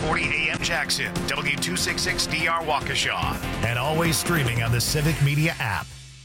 640 AM Jackson, W266DR Waukesha, and always streaming on the Civic Media app.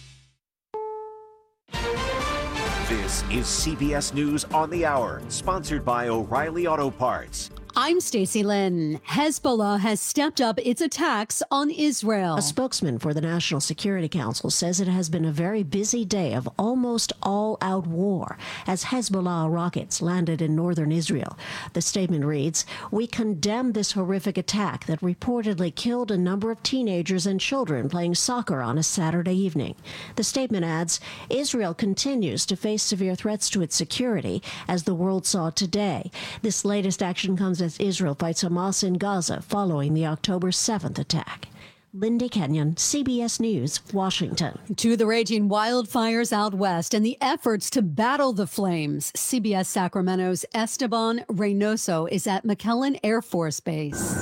This is CBS News on the Hour, sponsored by O'Reilly Auto Parts. I'm Stacey Lynn. Hezbollah has stepped up its attacks on Israel. A spokesman for the National Security Council says it has been a very busy day of almost all-out war as Hezbollah rockets landed in northern Israel. The statement reads, "We condemn this horrific attack that reportedly killed a number of teenagers and children playing soccer on a Saturday evening." The statement adds, "Israel continues to face severe threats to its security, as the world saw today. This latest action comes as Israel fights Hamas in Gaza following the October 7th attack." Lindy Kenyon, CBS News, Washington. To the raging wildfires out west and the efforts to battle the flames, CBS Sacramento's Esteban Reynoso is at McClellan Air Force Base.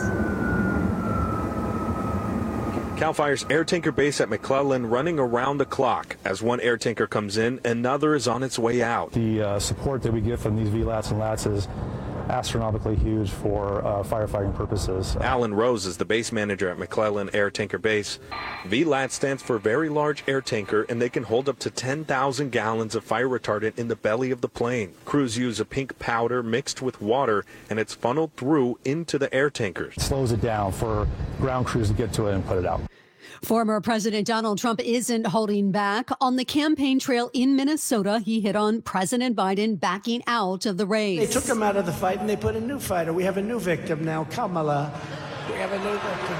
CAL FIRE's air tanker base at McClellan running around the clock. As one air tanker comes in, another is on its way out. The support that we get from these VLATs and LATs is astronomically huge for firefighting purposes. Alan Rose is the base manager at McClellan Air Tanker Base. VLAT stands for Very Large Air Tanker, and they can hold up to 10,000 gallons of fire retardant in the belly of the plane. Crews use a pink powder mixed with water, and it's funneled through into the air tankers. It slows it down for ground crews to get to it and put it out. Former President Donald Trump isn't holding back. On the campaign trail in Minnesota, he hit on President Biden backing out of the race. They took him out of the fight and they put a new fighter. We have a new victim now, Kamala. We have a new victim.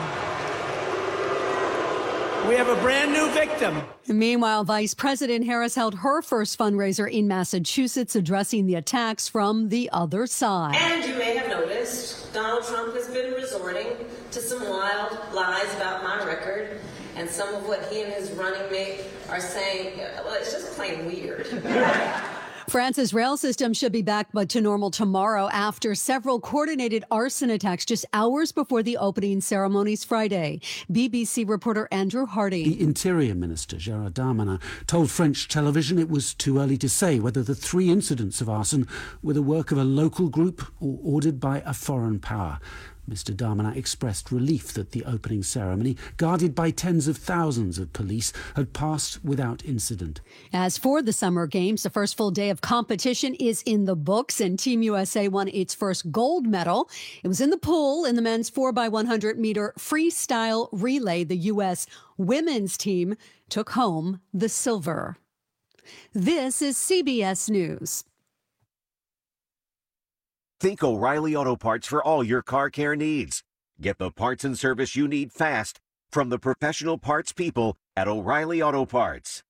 We have a brand new victim. Meanwhile, Vice President Harris held her first fundraiser in Massachusetts, addressing the attacks from the other side. And you may have noticed Donald Trump has been resorting to some wild lies about my record, and some of what he and his running mate are saying, well, it's just plain weird. France's rail system should be back but to normal tomorrow after several coordinated arson attacks just hours before the opening ceremonies Friday. BBC reporter Andrew Hardy. The Interior Minister, Gérald Darmanin, told French television it was too early to say whether the 3 incidents of arson were the work of a local group or ordered by a foreign power. Mr. Darmanin expressed relief that the opening ceremony, guarded by tens of thousands of police, had passed without incident. As for the Summer Games, the first full day of competition is in the books, and Team USA won its first gold medal. It was in the pool in the men's 4x100-meter freestyle relay. The U.S. women's team took home the silver. This is CBS News. Think O'Reilly Auto Parts for all your car care needs. Get the parts and service you need fast from the professional parts people at O'Reilly Auto Parts.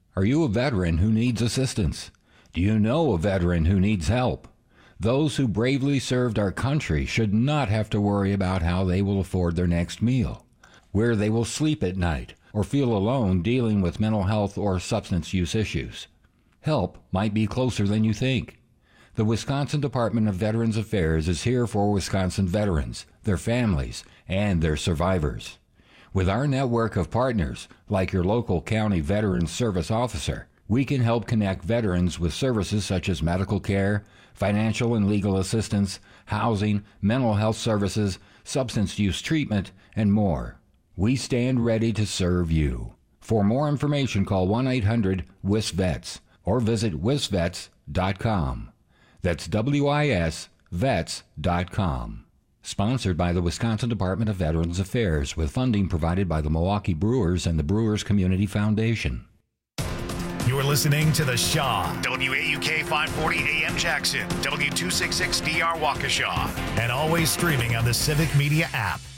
Are you a veteran who needs assistance? Do you know a veteran who needs help? Those who bravely served our country should not have to worry about how they will afford their next meal, where they will sleep at night, or feel alone dealing with mental health or substance use issues. Help might be closer than you think. The Wisconsin Department of Veterans Affairs is here for Wisconsin veterans, their families, and their survivors. With our network of partners, like your local county Veterans Service Officer, we can help connect veterans with services such as medical care, financial and legal assistance, housing, mental health services, substance use treatment, and more. We stand ready to serve you. For more information, call 1-800-WIS-VETS or visit wisvets.com. That's WIS vets.com. Sponsored by the Wisconsin Department of Veterans Affairs with funding provided by the Milwaukee Brewers and the Brewers Community Foundation. You're listening to The Shaw, WAUK 540 AM Jackson, W266DR Waukesha, and always streaming on the Civic Media app.